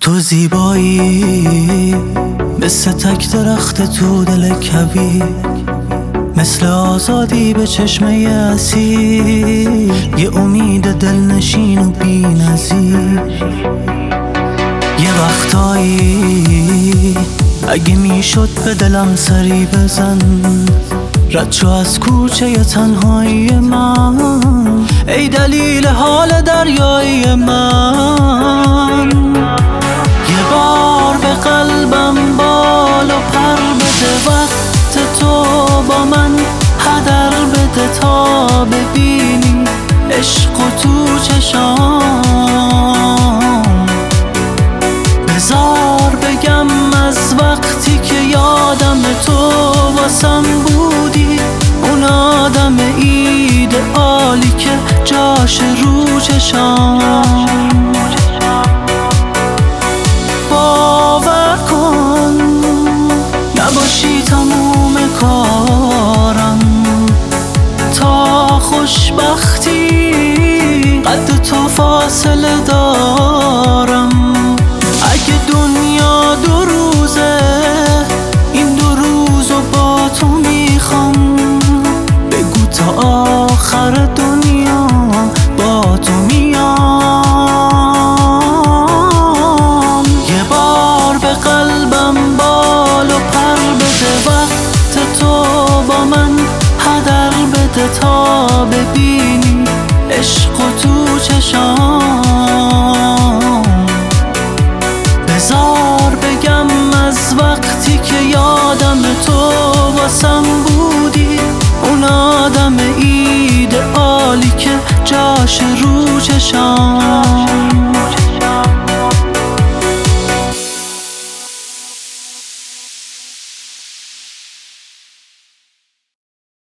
تو زیبایی مثل تک درخت تو دل کویر، مثل آزادی به چشمه اسیر، یه امید دلنشین و بی نظیر. یه وقتایی اگه میشد به دلم سری بزن، رد شو از کوچه تنهایی من، ای دلیل حال دریایی من. یه بار به قلبم بال و پر بده، وقت تو با من هدر بده تا ببینی عشق و تو چشام. بذار بگم از وقتی که یادم تو واسم بودی، اون آدم ایدئالی که جاش رو چشام.